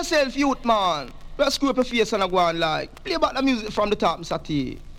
yourself, youth man. Let's screw up your face and go on like. Play back the music from the top, Mr. T.